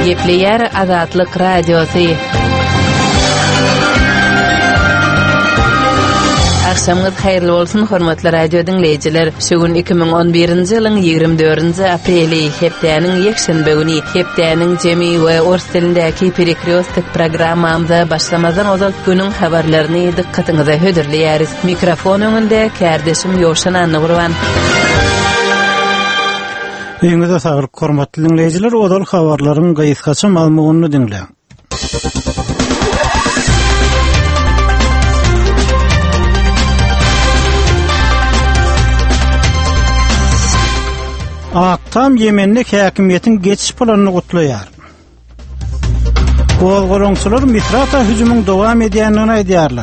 Gepleyer Azatlyk Radiosu. Akşamınız hayırlı olsun hormatly radio dinleyijiler. Şugun 2011-nji ýylyň 24-nji apreli hepdäniň ýekşenbe güni hepdäniň jemi we ors dilindäki perikriostik programmamyza başlamadan ozal günüň habarlaryny dikkatiňize höderleýäris. Mikrofon öňünde kärdeşim Ýowşan Anygurban. Eňize saglyk hormatly dinleyijiler, ozal habarlaryň gaýsgaça malumutyny dinleň. Aktam Yemenlik häkimiýetiň geçiş planyny gutlaýar. Golgoloňçylar Misrata hüjümüň dowam edýändigini aýdýarlar.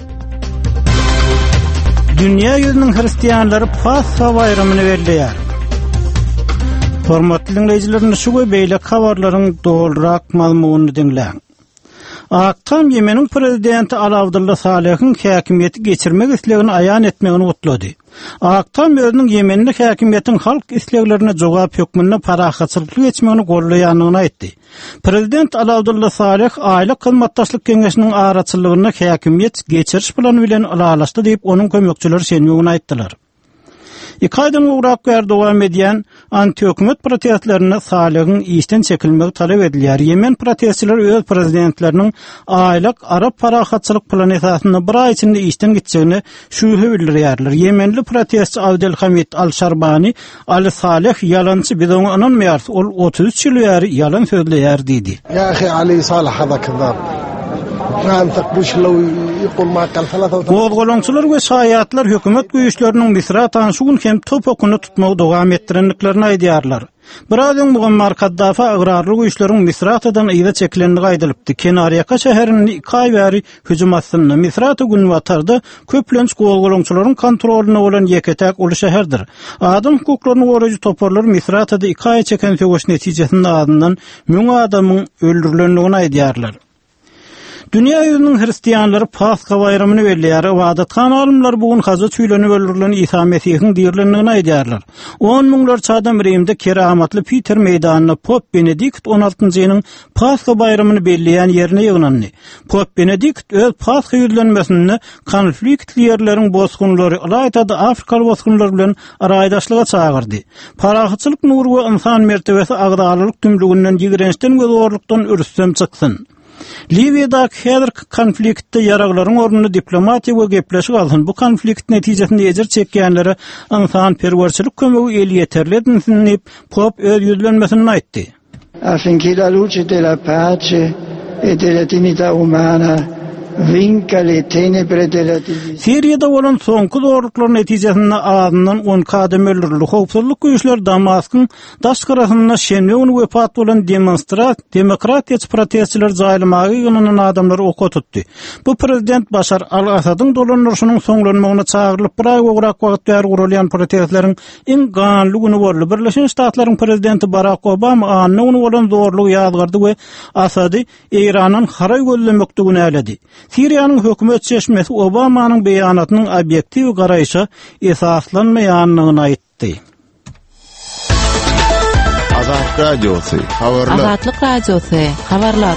Dünýä ýüzüniň hristiýanlary Pasxa bayramy belleýär. Hormatly dinleyijiler, şu we beýle habarlaryň dolrak malumutyny dinleň. Aktam Yemeniň prezidenti Ali Abdullah Salehiň häkimiýeti geçirmek islegini aýan etmegini gutlady. Aktam özüniň Yemenlik häkimiýetiň halk isleglerine jogap hökmüne parahatçylyk geçmegini gollaýanyny aýtdy. Prezident Ali Abdullah Saleh aýly hyzmatdaşlyk keňeşiniň araçylygyna häkimiýet geçiriş plany bilen alalaşdy diýip onuň kömekçileri şenýogunu aýtdylar. 2 aýdan urak dowam edýän anti-hökümet protestlerini Saleh'in işten çekilmegi talep edilýär. Yemen protestçiler öz prezidentleriniň aýlyk Arap parahatçylyk plany esasynda bir aý içinde işten gitjegini şübhe bildirýärler. Yemenli protestçi Abdelhamid Al-Sharbani Ali Saleh yalançy biz oňa inanmaýarys, ol 33 ýyl ýaly yalan sözleýär diýdi. Ya ahi Ali Saleh hada kizab. Golgoloňçylar we şaýatlar hökümet güýçleriniň Misrata şu gün hem topokuny tutmagy dowam etdirenliklerini aýdýarlar. Birazdan Muammar Kaddafi agrarly güýçleriň Misratadan ýyda çekilendigi aýdylypdy. Kenariýaka şäheriniň 2 aý bäri hüjüm astyny Misrata Günwatarda köplenç golgoloňçylaryň kontrolyna bolan ýeketäk uly şäherdir. Adam hukuklaryny goraýjy toporlar Misratada 2 aý çeken söwüş netijesinde adından 1000 adamyň öldürilendigini aýdýarlar. Dünýä ýüzüniň hristiýanlary Pasxa bayramyny belleýär. Wadathan alymlar bugün Hazrat Hüýleni öldürilen İsa Mesihiň diýerlendigini aýdýarlar. 10 miňlerçe adam Rimde keramatly Peter meýdanyna Pop Benedikt 16-njy ýylyň Pasxa bayramyny belleýän ýerine ýygnandy. Pop Benedikt öz Pasxa ýüzlenmesini konfliktli ýerleriň bozgunlary, aýtady Afrikaly bozgunlar bilen araýdaşlyga çagyrdy. Parahatçylyk nury we insan mertebesi agdalylyk tümlüginden ýigrençden we zorlukdan örüsem çyksyn. Libya'daki häzirki konfliktde yaraglaryň ornuny diplomatiýa we gepleşik alsyn. Bu konflikt netijesinde ejir çekýänlere insan perwerçilik kömegi el ýeterlidigini diýip Pop öz ýüzlenmesini aýtdy. Affinché la luce della pace e della dignità umana vinca le tenebre della divisione. Siriýada bolan soňky zorluklar netijesinde azyndan 10 kadam öldürildi. Howpsuzlyk güýçleri Damaskyň daşgarasyna şenýogny wepat bolan demokratiýaçy protestçiler jaýlamagy ýylynan adamlary ok tutdy. Bu prezident Başar al-Asadyň dolanýaryşynyň soňlanmagyna çagyrylyp bir aý wagt wagtlar gurulýan protestleriň iň ganly güni boldy. Birleşen Ştatlaryň prezidenti Barack Obama anyny bolan zorlugy ýazgardy we Asady Iranyň haray gözlemekdigini älädi. Siriýanyň hökümet çeşmesi Obamanyň beýanatynyň obyektiv garaýşa esaslanmaýanlygyny aýtdy. Azatlyk radiosu, habarlar. Azatlyk radiosu, habarlar.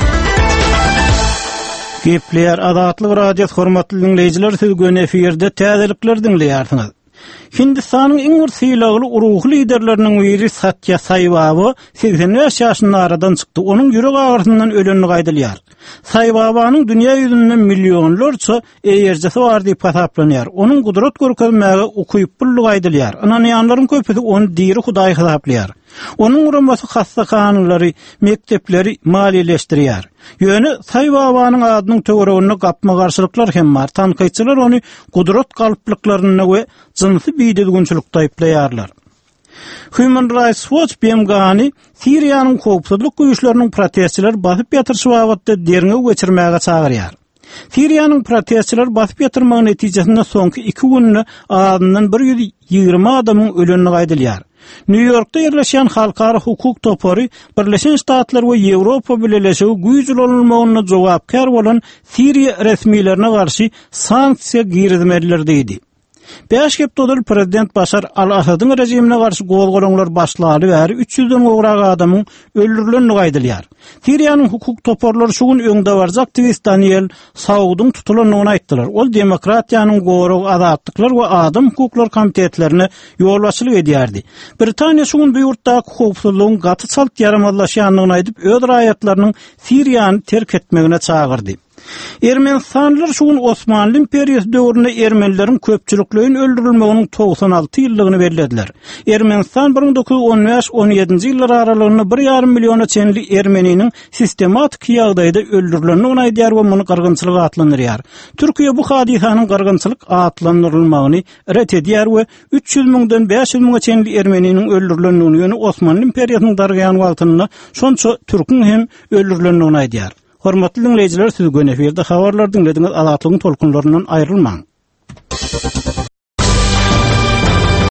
Gepleýär Azatlyk radio hormatly dinleyijiler, siz gün efirde täzelikler dinleýärsiňiz. Hindistanyň iň ursylagy uruh liderleriniň biri Satya Sai-Baba 85 ýaşynda aradan çykdy. Onuň ýürek agyrsyndan ölenligi aýdylýar. Sai-Babanyň dünýä ýüzünde millionlarça eýerjesi bar diýip hasaplanýar. Onuň gudrat görkezmäge okuyup bullygy aýdylýar. Ananýanlaryň köpüsi onu diri Hudaý hasaplaýar. Onuň uramasy hastahanalary, mektepleri maliýeleşdirýär. Ýöne Sai-Babanyň adynyň töweregine gapma garşylyklar hem bar. Tanqyçylar onu gudrat galyplyklaryna we jinsy biýdilgünçilikde aýplaýarlar. Human Rights Watch BMG'ni Siriýanyň howpsuzlyk güýçleriniň protestçiler basyp ýatyrşy wagtda derňe geçirmäge çagyrýar. Siriýanyň protestçiler basyp ýatyrmagy netijesinde soňky 2 günde adından 120 adamyň ölenligi aýdylýar. New York'ta yerleşen halkara hukuk topory Birleşen Ştatlar we Ýewropa bileşigi güýçli bolmagyna jogapkar bolan Siriýa resmiýetlerine garşy sanksiýa girizmeliler diýdi. Beşkepdodul prezident Başar al-Asad'ın rejimine garşy gol-golonlar başlary bäri 300-den gowrak adamyň öldürilenini gaýdylýar. Siriýanyň hukuk toporlary şugun öňde barjak aktivist Daniel Saudyň tutulanyny aýtdylar. Ol demokratiýanyň gowrak azatdyklar we adam hukuklar komitetlerine ýolbaşçylyk edýärdi. Britaniýa şugun bu ýurtda hukuksyzlygyň gaty çalt ýaramazlaşýanyny aýdyp öz raýatlarynyň Siriýany terk etmegine çagyrdy. Ermenistanlar şugun Osmanlı imperiyası döwründe ermenilerin köpçülüklerin öldürilmeginiň 96 ýyllygyny bellädiler. Ermenistan 1915-17 ýyllar aralygynda 1,5 milliona çenli ermeniniň sistematik ýagdaýda öldürilenini onaýdýar we muny gyrgynçylyk atlandyrýar. Türkiýe bu hadisanyň gyrgynçylyk atlandyrylmagyny ret edýär we 300.000-den 500.000 çenli ermeniniň öldürilenini ýöne Osmanlı imperiýasynyň dargaýan wagtyna şonça türkün hem öldürilenini onaýdýar. Hormatly dinleyijiler, siz göneferde habarlar dinlediňiz, Azatlygyň tolkunlaryndan aýrylmaň.